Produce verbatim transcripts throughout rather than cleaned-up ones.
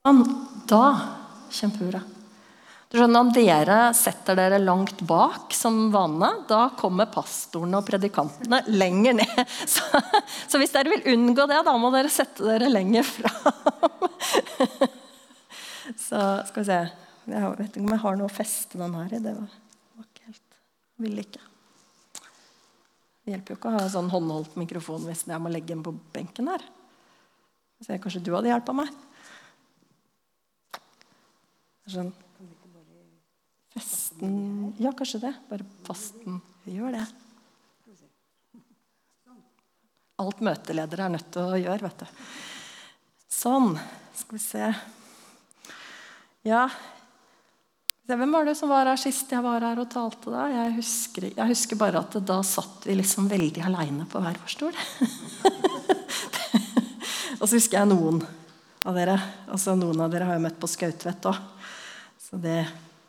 Da, kjempebra. Du skjønner, om dere setter dere langt bak som vane, da kommer pastorene og predikantene lenger ned. Så, så hvis dere vil unngå det, da må dere sette dere lenger fra. Så skal vi se. Jeg vet ikke om jeg har noe å feste den her i. Det var, var ikke helt. Vil ikke. Det hjelper jo ikke å ha sånn håndholdt mikrofon hvis jeg må legge den på benken her. Så kanskje du hadde hjulpet meg. Sånn. Festen. Ja, kanskje det. Bare fasten. Vi gjør det. Alt møteledere er nødt til å gjøre, vet du. Sånn. Skal vi se. Ja. Hvem var det som var her sist jeg var her og talte da? Jeg husker, jeg husker bare at da satt vi liksom veldig alene på hver vår stol. Og så husker jeg noen av dere. Altså noen av dere har jo møtt på Skautvedt også. Så, det,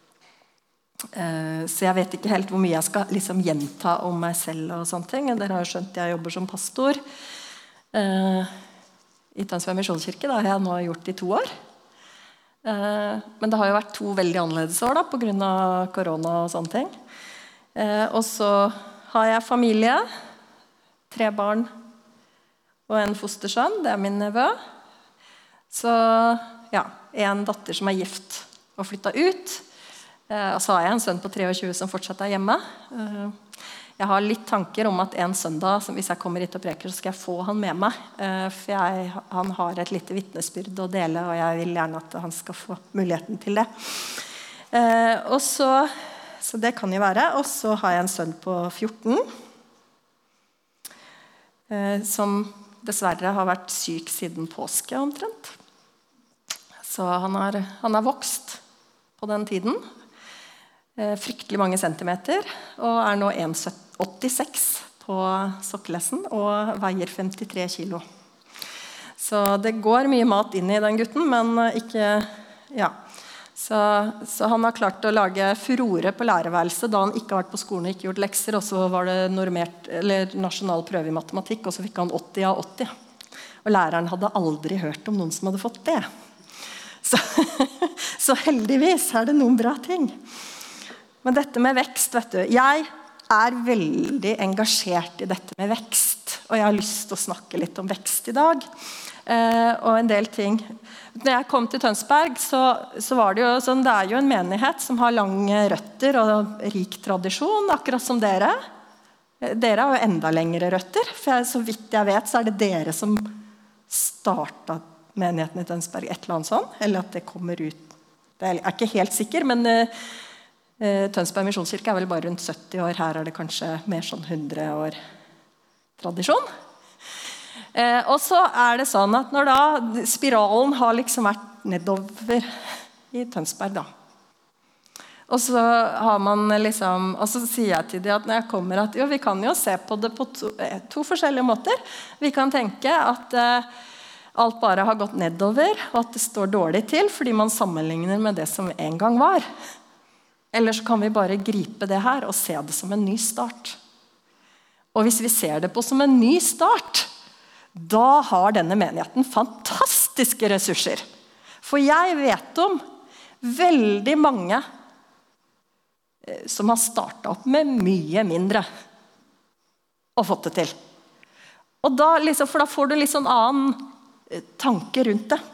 eh, så jeg vet ikke helt hvor mye jeg skal liksom gjenta om meg selv og sånne ting. Dere har jo skjønt jeg jobber som pastor eh, i Tønsberg Misjonskirke. Det har jeg nå gjort i to år. Eh, men det har jo vært to veldig annerledes år da, på grunn av korona og sånne ting. Eh, og så har jeg familie, tre barn og en fostersønn. Det er min nevø. Så ja, en datter som er gift og flyttet ut. Eh, og så har jeg en sønn på tjuetre som fortsatt er hjemme. Eh, jeg har litt tanker om at en søndag, som hvis jeg kommer hit og preker, så skal jeg få han med meg. Eh, for jeg, han har et lite vittnesbyrd å dele, og jeg vil gjerne at han skal få muligheten til det. Eh, og så, så det kan jo være. Og så har jeg en sønn på fjorten, eh, som dessverre har vært syk siden påske omtrent. Så han har, han har vokst på den tiden. Eh, fryktelig mange centimeter, og er nå en komma åttiseks på sokkelessen, og veier femtitre kilo. Så det går mye mat inn i den gutten, men ikke, ja. Så, så han har klart å lage furore på lærerværelset da han ikke har vært på skolen og ikke gjort lekser, og så var det normert, eller nasjonal prøve i matematikk, og så fikk han åtti av åtti. Og læreren hadde aldri hørt om noen som hadde fått det. Så, så heldigvis er det noen bra ting. Men dette med vekst, vet du, jeg er veldig engasjert i dette med vekst, og jeg har lyst til å snakke litt om vekst i dag, eh, og en del ting. Når jeg kom til Tønsberg, så, så var det jo sånn, det er jo en menighet som har lange røtter og rik tradisjon, akkurat som dere. Dere har jo enda lengre røtter, for jeg, så vidt jeg vet, så er det dere som startet menigheten i Tønsberg, et eller annet sånt, eller at det kommer ut. Det er ikke helt sikker, men uh, Tønsberg Misjonskirke er vel bare rundt sytti år. Her er det kanskje mer sånn hundre år tradisjon. Uh, og så er det sånn at når da spiralen har liksom vært nedover i Tønsberg da, og så har man liksom, og så sier jeg til dem at når jeg kommer at jo, vi kan jo se på det på to, to forskjellige måter. Vi kan tenke at uh, alt bare har gått nedover, og at det står dårlig til, fordi man sammenligner med det som en gang var. Eller så kan vi bare gripe det her og se det som en ny start. Og hvis vi ser det på som en ny start, da har denne menigheten fantastiske ressurser. For jeg vet om veldig mange som har startet opp med mye mindre og fått det til. Og da, liksom, for da får du litt sånn annen tanke rundt det.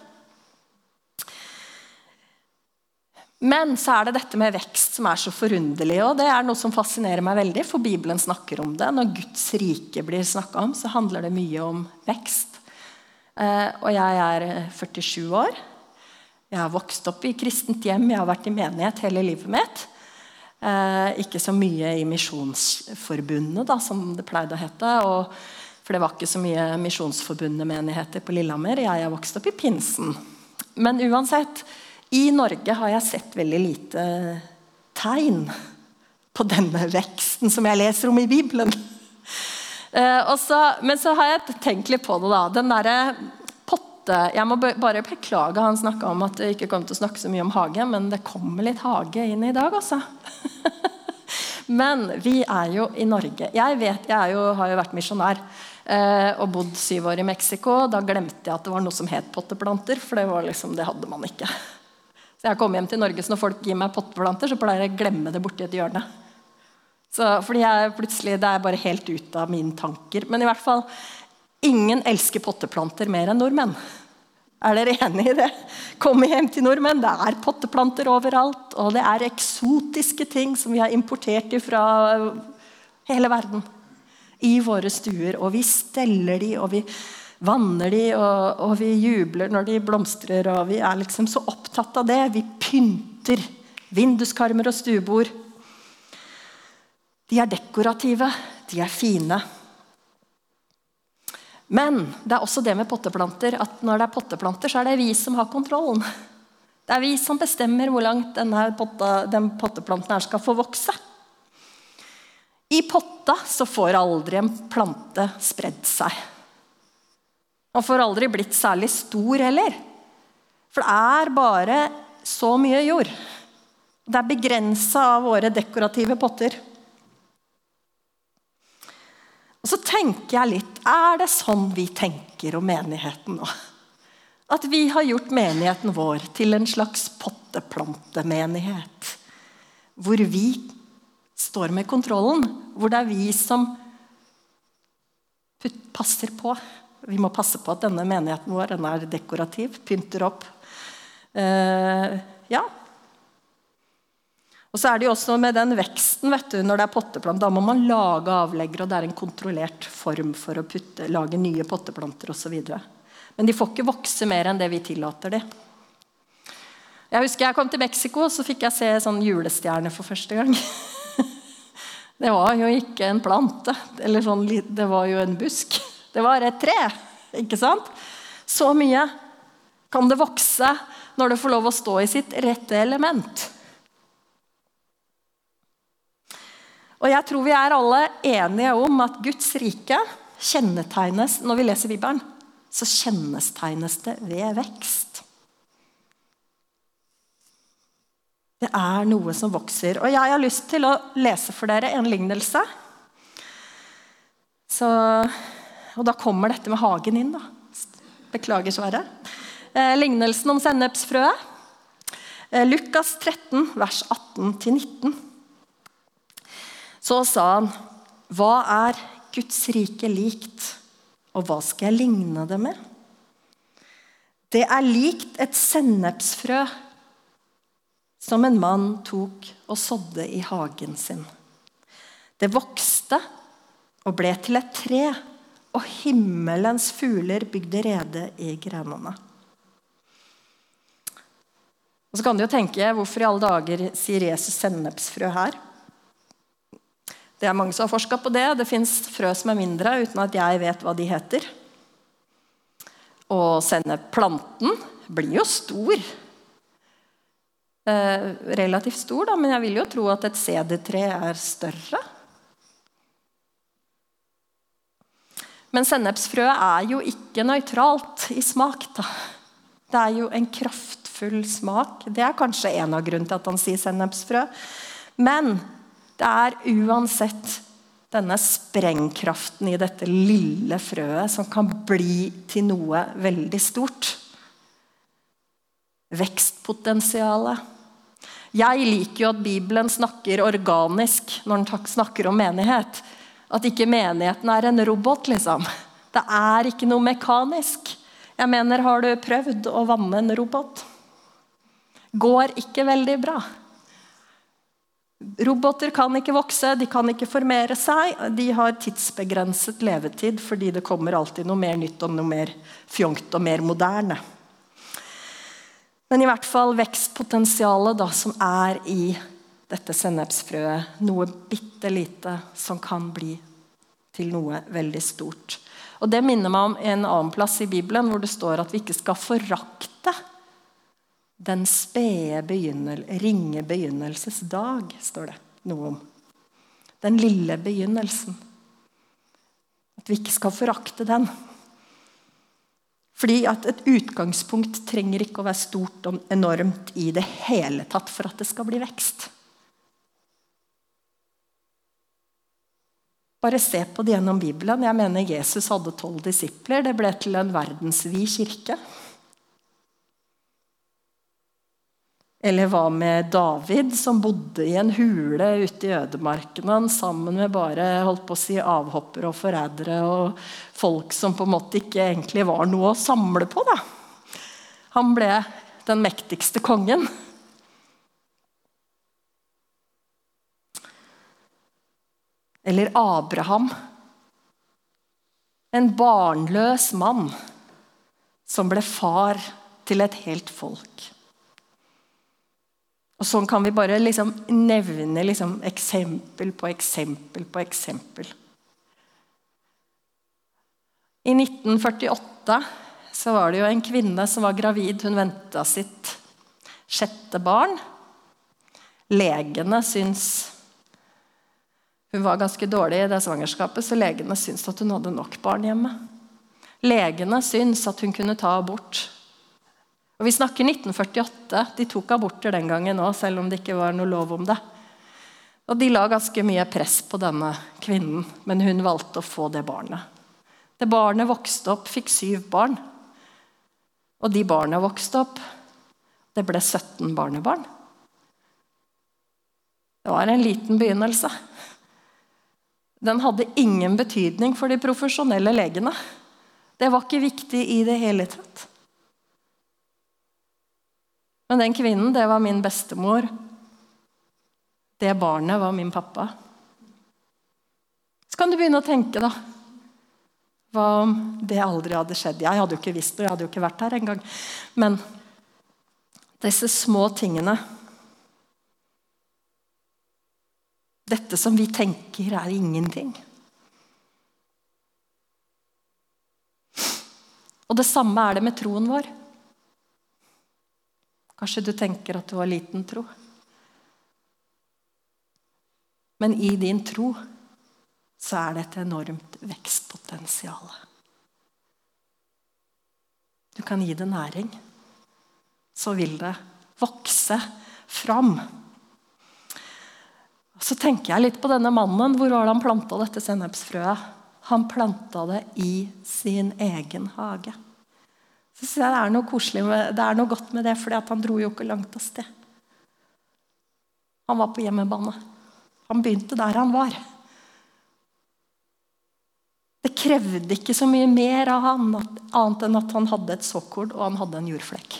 Men så er det dette med vekst som er så forunderlig, og det er noe som fascinerer meg veldig, for Bibelen snakker om det. Når Guds rike blir snakket om, så handler det mye om vekst. Eh, og jeg er førtisju år. Jeg har vokst opp i kristent hjem, jeg har vært i menighet hele livet mitt. Eh, ikke så mye i misjonsforbundet, da, som det pleide å hete, og for det var ikke så mye misjonsforbundne menigheter på Lillehammer. Jeg har vokst opp i pinsen. Men uansett, i Norge har jeg sett veldig lite tegn på denne veksten som jeg leser om i Bibelen. Eh, og så, men så har jeg tenkt litt på det da. Den der potte, jeg må bare beklage, han snakket om at det ikke kom til å snakke så mye om hage, men det kommer litt hage inn i dag også. Men vi er jo i Norge. Jeg vet, jeg er jo, har jo vært misjonær eh, og bodd syv år i Mexico. Da glemte jeg at det var noe som het potteplanter, for det, var liksom, det hadde man ikke. Så jeg kom hjem til Norge, så når folk gir meg potteplanter, så pleier jeg å glemme det borti et hjørne. Så, fordi jeg plutselig, det er bare helt ut av mine tanker. Men i hvert fall, ingen elsker potteplanter mer enn nordmenn. Er dere enige i det? Kom hjem til nordmenn, det er potteplanter overalt, og det er eksotiske ting som vi har importert fra hele verden i våre stuer, og vi steller de, og vi vanner de, og, og vi jubler når de blomstrer, og vi er liksom så opptatt av det. Vi pynter vinduskarmer og stuebord. De er dekorative, de er fine. Men det er også det med potteplanter, at når det er potteplanter, så er det vi som har kontrollen. Det er vi som bestemmer hvor langt denne potta, den potteplanten her skal få vokse. I potta så får aldri en plante spredd seg. Man får aldri blitt særlig stor heller. For det er bare så mye jord. Det er begrenset av våre dekorative potter. Og så tenker jeg litt, er det sånn vi tenker om menigheten nå? At vi har gjort menigheten vår til en slags potteplantemenighet, hvor vi står med kontrollen, hvor det er vi som passer på. Vi må passe på at denne menigheten vår den er dekorativ, pynter opp. Uh, ja. Og så er det jo også med den veksten, vet du, når det er potteplant, da må man lage avlegger, og det er en kontrollert form for å putte, lage nye potteplanter og så videre. Men de får ikke vokse mer enn det vi tillater de. Jeg husker jeg kom til Mexico, så fikk jeg se sånn julestjerne for første gang. Det var jo ikke en plante, eller sånn, det var jo en busk. Det var et tre, ikke sant? Så mye kan det vokse når det får lov å stå i sitt rette element. Og jeg tror vi er alle enige om at Guds rike kjennetegnes, når vi leser Bibelen, så kjennetegnes det ved vekst. Det er noe som vokser. Og jeg har lyst til å lese for dere en lignelse. Så, og da kommer dette med hagen inn da. Beklager Sverre. Eh, lignelsen om sennepsfrøet. Eh, Lukas tretten, vers atten til nitten. Så sa han, hva er Guds rike likt, og hva skal jeg ligne det med? Det er likt et sennepsfrø som en mann tok og sådde i hagen sin. Det vokste og ble til et tre, og himmelens fugler bygde rede i grenene. Og så kan du jo tenke, hvorfor i alle dager sier Jesus sennepsfrø her? Det er mange som har forsket på det. Det finnes frø som er mindre, uten at jeg vet hva de heter. Og sennepsplanten blir jo stor. Eh, relativt stor, da, men jeg vil jo tro at et sedertre er større. Men sennepsfrø er jo ikke nøytralt i smak, da. Det er jo en kraftfull smak. Det er kanskje en av grunnene til at han sier sennepsfrø. Men det er uansett denne sprengkraften i dette lille frøet som kan bli til noe veldig stort. Vekstpotensialet. Jeg liker jo at Bibelen snakker organisk når den snakker om menighet. At ikke menigheten er en robot, liksom. Det er ikke noe mekanisk. Jeg mener, har du prøvd å vanne en robot? Går ikke veldig bra. Roboter kan ikke vokse, de kan ikke formere seg, de har tidsbegrenset levetid, fordi det kommer alltid noe mer nytt og noe mer fjongt og mer moderne. Men i hvert fall vekstpotensialet da, som er i dette sennepsfrøet, noe bittelite som kan bli til noe veldig stort. Og det minner meg om en annen plass i Bibelen, hvor det står at vi ikke skal forakte den spede begynnel, ringe begynnelsesdag, står det noe om. Den lille begynnelsen. At vi ikke skal forakte den. Fordi at et utgangspunkt trenger ikke å være stort og enormt i det hele tatt for at det skal bli vekst. Bare se på det gjennom Bibelen. Jeg mener Jesus hadde tolv disipler. Det ble til en verdensvid kirke. Eller hva med David, som bodde i en hule ute i ødemarkene, sammen med bare, holdt på å si, avhoppere og forrædere, og folk som på en måte ikke egentlig var noe å samle på, da. Han ble den mektigste kongen. Eller Abraham, en barnløs mann som ble far til et helt folk. Og sånn kan vi bare liksom nevne liksom eksempel på eksempel på eksempel. I nitten førtiåtte så var det jo en kvinne som var gravid. Hun ventet sitt sjette barn. Legene syns hun var ganske dårlig i det svangerskapet, så legene syns at hun hadde nok barn hjemme. Legene syns at hun kunne ta abort. Og vi snakker nitten førtiåtte, de tok aborter den gangen også, selv om det ikke var noe lov om det. Og de la ganske mye press på denne kvinnen, men hun valgte å få det barnet. Det barnet vokste opp, fikk syv barn. Og de barna vokste opp, det ble sytten barnebarn. Det var en liten begynnelse. Den hadde ingen betydning for de profesjonelle legene. Det var ikke viktig i det hele tatt. Men den kvinnen, det var min bestemor. Det barnet var min pappa. Så kan du begynne å tenke da. Hva om det aldri hadde skjedd? Jeg hadde jo ikke visst det, jeg hadde jo ikke vært her en gang. Men disse små tingene, dette som vi tenker er ingenting. Og det samme er det med troen vår. Kanskje du tenker at du har liten tro. Men i din tro så er det et enormt vekstpotensial. Du kan gi det næring. Så vil det vokse fram. Så tenker jeg litt på denne mannen. Hvor var det han plantet dette sennepsfrøet? Han plantet det i sin egen hage. Så synes jeg det er noe koselig med, det er noe godt med det, fordi han dro jo ikke langt av sted. Han var på hjemmebane. Han begynte der han var. Det krevde ikke så mye mer av han, annet enn at han hadde et såkorn og han hadde en jordflekk.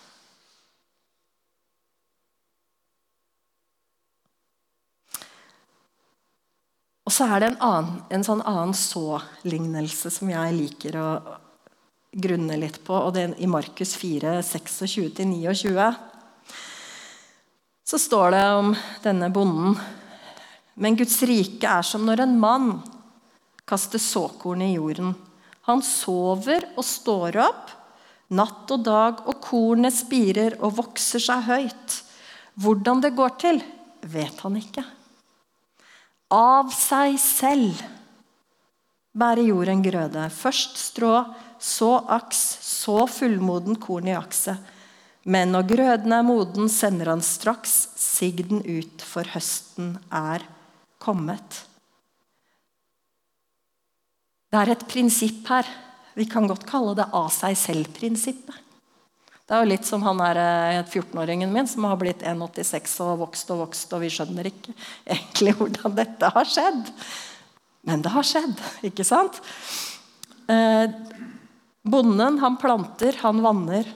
Og så er det en, annen, en sånn annen så-lignelse som jeg liker å grunne litt på, og det er i Markus fire, tjueseks til tjueni. Så står det om denne bonden. Men Guds rike er som når en mann kaster såkorn i jorden. Han sover og står opp, natt og dag, og kornet spirer og vokser seg høyt. Hvordan det går til, vet han ikke. Av seg selv bærer jorden grøde. Først strå, så aks, så fullmoden korn i akset. Men når grøden er moden, sender han straks sigden ut, for høsten er kommet. Det er et prinsipp her. Vi kan godt kalle det av seg selv-prinsippet. Det er jo litt som han er fjortenåringen min, som har blitt en komma åttiseks og vokst og vokst, og vi skjønner ikke egentlig hvordan dette har skjedd. Men det har skjedd, ikke sant? Eh, bonden, han planter, han vanner.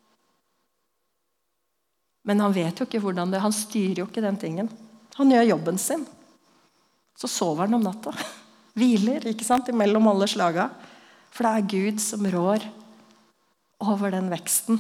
Men han vet jo ikke hvordan det, han styrer jo ikke den tingen. Han gjør jobben sin. Så sover han om natta. Hviler, ikke sant, imellom alle slaga. For det er Gud som rår over den veksten.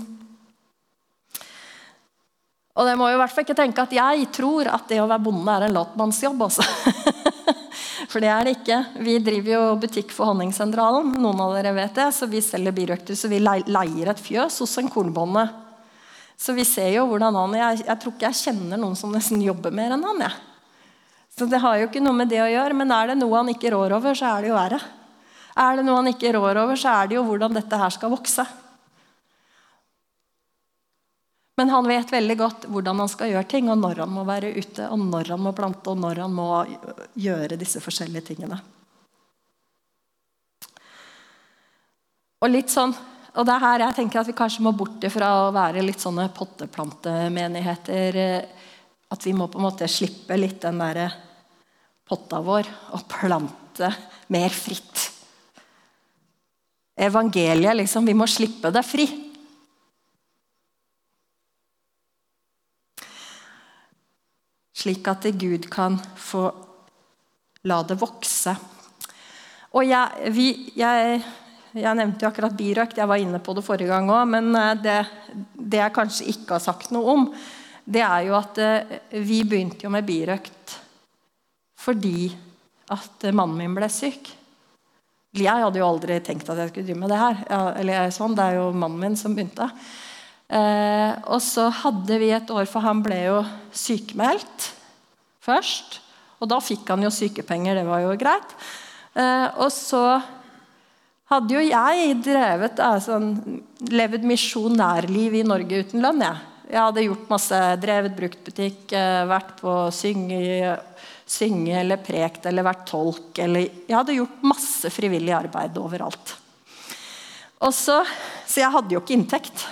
Og det må jo i hvert fall ikke tenke at jeg tror at det å være bonde er en latmannsjobb også. For det er det ikke. Vi driver jo butikk for Honningsentralen, noen av dere vet det, så vi selger birøkter, så vi leier et fjøs hos en kornbonde. Så vi ser jo hvordan han, jeg, jeg tror ikke jeg kjenner noen som nesten jobber mer enn han, jeg. Så det har jo ikke noe med det å gjøre, men er det noe han ikke rår over, så er det jo verre. Er det noe han ikke rår over, så er det jo hvordan dette her skal vokse. Men han vet veldig godt hvordan han skal gjøre ting, og når han må være ute, og når han må plante, og når han må gjøre disse forskjellige tingene. Og litt sånn, og det er her jeg tenker at vi kanskje må bort fra å være litt sånne potteplantemenigheter, at vi må på en måte slippe litt den der potta vår og plante mer fritt. Evangeliet, liksom, vi må slippe det fri. Slik at Gud kan få la det vokse. Og jeg, vi, jeg, jeg nevnte jo akkurat birøkt, jeg var inne på det forrige gang også, men det, det jeg kanskje ikke har sagt noe om, det er jo at vi begynte jo med birøkt fordi at mannen min ble syk. Jeg hadde jo aldri tenkt at jeg skulle drive med det her. Ja, eller sånn, det er jo mannen min som begynte. Eh, og så hadde vi et år, for han ble jo sykemeldt først. Og da fikk han jo sykepenger, det var jo greit. Eh, og så hadde jo jeg drevet, altså, levet misjonærliv i Norge uten lønn. Jeg, jeg hadde gjort masse, drevet bruktbutikk, eh, vært på synge, synge eller prekt eller vært tolk. Eller, jeg hadde gjort masse frivillig arbeid overalt. Og så, så jeg hadde jo ikke inntekt.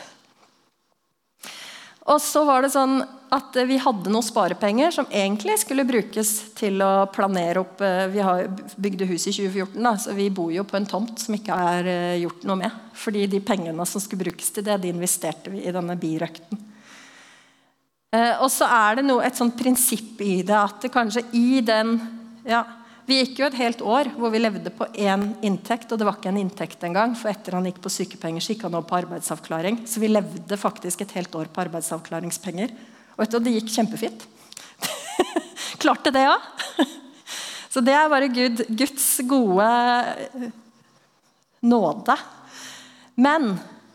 Og så var det sånn at vi hadde noen sparepenger som egentlig skulle brukes til å planere opp. Vi har bygde hus i tjue fjorten, da, så vi bor jo på en tomt som ikke er gjort noe med. Fordi de pengene som skulle brukes til det, de investerte vi i denne birøkten. Og så er det noe, et sånt prinsipp i det, at det kanskje i den, ja, vi gikk jo et helt år hvor vi levde på en inntekt, og det var ikke en inntekt en gang, for etter han gikk på sykepenger, så gikk han over på arbeidsavklaring, så vi levde faktisk et helt år på arbeidsavklaringspenger, og vet du, det gikk kjempefint. Klarte det også. Så det er bare Gud, Guds gode nåde. Men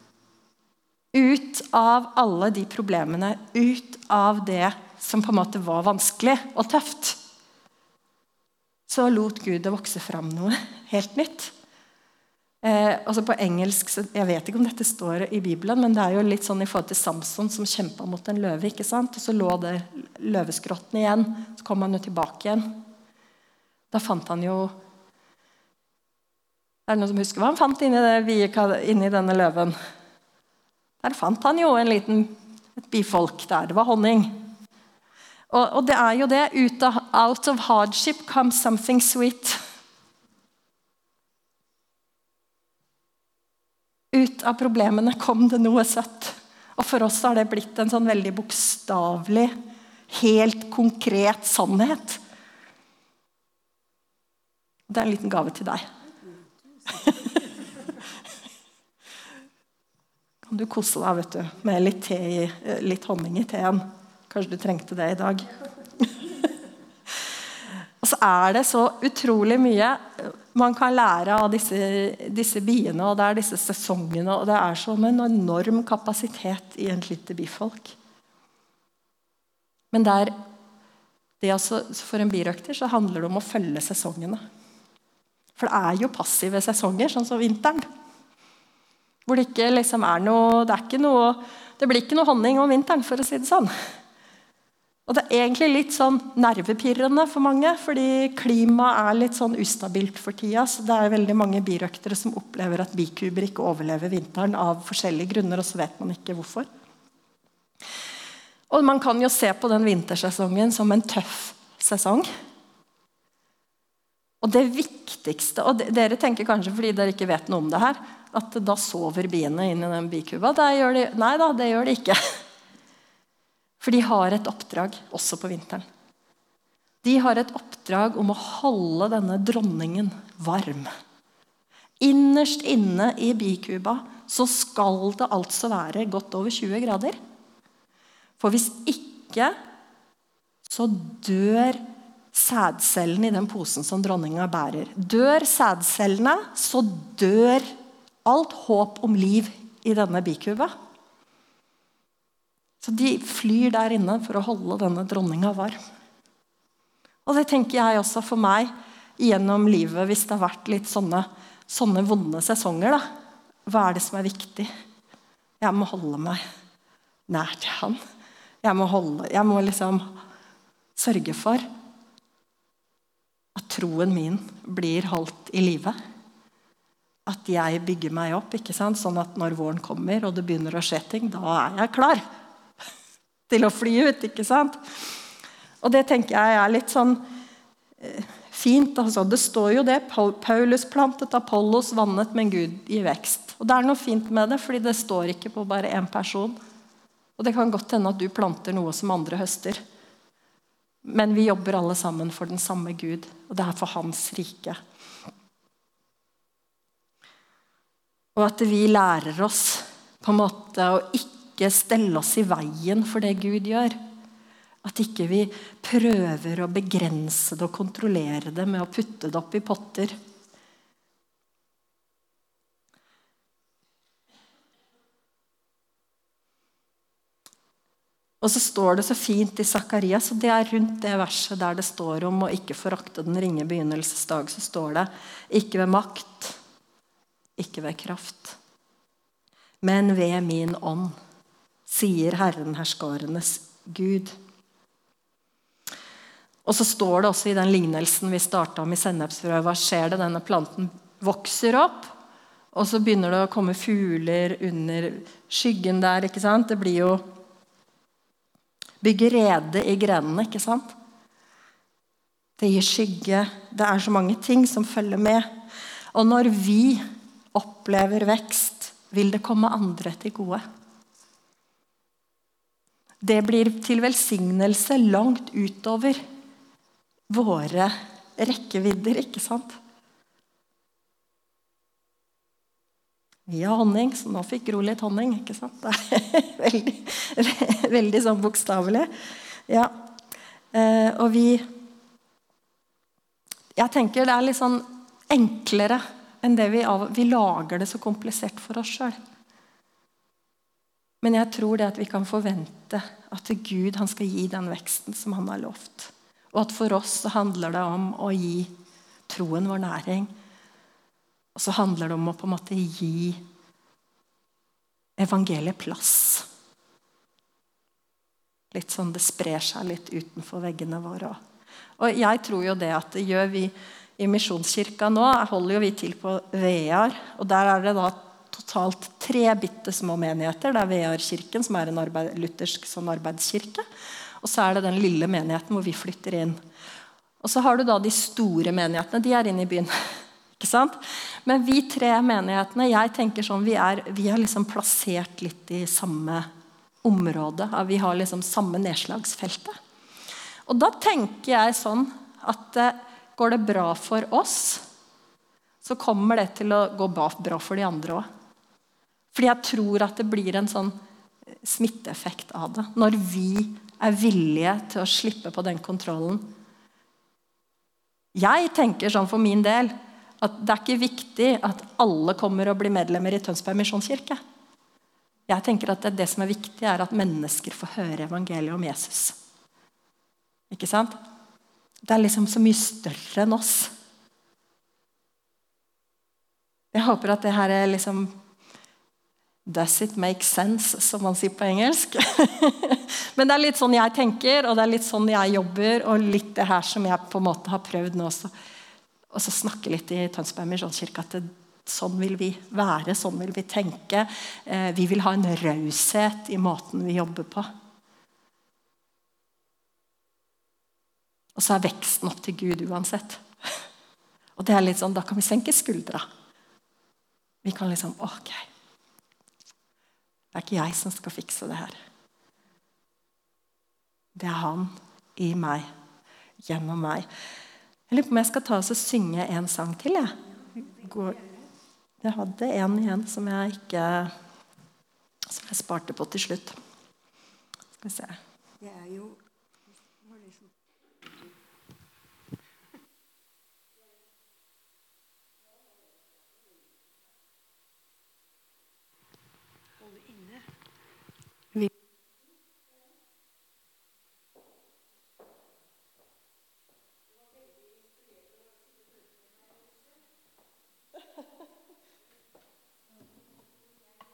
ut av alle de problemene, ut av det som på en måte var vanskelig og tøft, så lot Gud det vokse fram noe helt nytt. Eh, altså på engelsk, jeg vet ikke om dette står i Bibelen, men det er jo litt sånn i forhold til Samson som kjempet mot en løve, ikke sant? Og så lå det løveskrotten igjen, så kom han jo tilbake igjen. Da fant han jo, er det noen som husker hva han fant inni, det, inni denne løven? Der fant han jo en liten et bifolk der, det var honning. Og, og det er jo det, ut av, out of hardship comes something sweet. Ut av problemene kom det noe søtt. Og for oss har det blitt en sånn veldig bokstavelig, helt konkret sannhet. Det er en liten gave til deg. Kan du kose deg, vet du, med litt, te i, litt honning i teen. Kanskje du trengte det i dag. Og så er det så utrolig mye man kan lære av disse, disse biene, og det er disse sesongene, og det er sånn en enorm kapasitet i en lite bifolk. Men der, det også, for en birøkter så handler det om å følge sesongene. For det er jo passive sesonger, sånn som vinteren. Hvor det ikke liksom er noe, det er ikke noe, det blir ikke noe honning om vinteren, for å si det sånn. Og det er egentlig litt sånn nervepirrende for mange, fordi klimaet er litt sånn ustabilt for tida, så det er veldig mange birøktere som opplever at bikuber ikke overlever vinteren av forskjellige grunner, og så vet man ikke hvorfor. Og man kan jo se på den vintersesongen som en tøff sesong. Og det viktigste, og dere tenker kanskje fordi dere ikke vet noe om det her, at da sover biene inn i den bikuba. De, nei da, det gjør de ikke. For de har et oppdrag også på vinteren. De har et oppdrag om å holde denne dronningen varm. Innerst inne i bikuba så skal det altså være godt over tjue grader. For hvis ikke, så dør sædcellene i den posen som dronninga bærer. Dør sædcellene, så dør alt håp om liv i denne bikuba. Så de flyr der inne for å holde denne dronninga varm. Og det tenker jeg også for meg gjennom livet, hvis det har vært litt sånne, sånne vonde sesonger. Da. Hva er det som er viktig? Jeg må holde meg nær til han. Jeg må holde, jeg må liksom sørge for at troen min blir holdt i live. At jeg bygger meg opp, ikke sant? Sånn at når våren kommer og det begynner å skje ting, da er jeg klar til å fly ut, ikke sant? Og det tenker jeg er litt sånn eh, fint. Altså. Det står jo det, Paulus plantet, Apollos vannet, men Gud i vekst. Og det er noe fint med det, fordi det står ikke på bare en person. Og det kan godt hende at du planter noe som andre høster. Men vi jobber alle sammen for den samme Gud, og det er for hans rike. Og at vi lærer oss på en måte å ikke stelle oss i veien for det Gud gjør. At ikke vi prøver å begrense det og kontrollere det med å putte det opp i potter. Og så står det så fint i Sakarias, og det er rundt det verset der det står om å ikke forakte den ringe begynnelsesdag, så står det ikke ved makt, ikke ved kraft, men ved min ånd, sier Herren herskarenes Gud. Og så står det også i den lignelsen vi startet om i sennepsfrø, hva skjer det? Denne planten vokser opp, og så begynner det å komme fugler under skyggen der, ikke sant? Det blir jo bygge rede i grenene, ikke sant? Det gir skygge, det er så mange ting som følger med. Og når vi opplever vekst, vil det komme andre til gode. Det blir til velsignelse langt utover våre rekkevidder, ikke sant? Vi har honning, så nå fikk Gro litt honning, ikke sant? Det er veldig, veldig sånn bokstavelig. Ja. Eh, og vi, jeg tenker det er litt sånn enklere enn det vi, av, vi lager det så komplisert for oss selv. Men jeg tror det at vi kan forvente at Gud han skal gi den veksten som han har lovt. Og at for oss så handler det om å gi troen vår næring. Og så handler det om å på en måte gi evangeliet plass. Litt sånn det sprer seg litt utenfor veggene våre. Og jeg tror jo det at det gjør vi i Misjonskirka nå, holder jo vi til på Vear, og der er det da totalt tre bitte små menigheter. Det er Vear-kirken, som er en arbeid, luthersk sånn arbeidskirke, og så er det den lille menigheten hvor vi flytter inn. Og så har du da de store menighetene, de er inne i byen. Ikke sant? Men vi tre menighetene, jeg tenker sånn, vi er, vi er liksom plassert litt i samme område. Vi har liksom samme nedslagsfeltet. Og da tenker jeg sånn at går det bra for oss, så kommer det til å gå bra for de andre også. Fordi jeg tror at det blir en sånn smitteeffekt av det. Når vi er villige til å slippe på den kontrollen. Jeg tenker sånn for min del, at det er ikke viktig at alle kommer og blir medlemmer i Tønsberg Misjonskirke. Jeg tenker at det, det som er viktig er at mennesker får høre evangeliet om Jesus. Ikke sant? Det er liksom så mye større enn oss. Jeg håper at det her er liksom does it make sense, som man sier på engelsk. Men det er litt sånn jeg tenker, og det er litt sånn jeg jobber, og litt det her som jeg på en måte har prøvd nå også. Og så snakke litt i Tønsberg Misjonskirke at det, sånn vil vi være, sånn vil vi tenke. Eh, vi vil ha en raushet i måten vi jobber på. Og så er veksten opp til Gud uansett. Og det er litt sånn, da kan vi senke skuldra. Vi kan liksom, ok, det er ikke jeg som skal fikse det her. Det er han i meg, gjennom meg. Jeg lurer på om jeg skal ta oss og synge en sang til, jeg. Jeg hadde en igjen som jeg ikke, som jeg sparte på til slutt. Skal vi se. Det er jo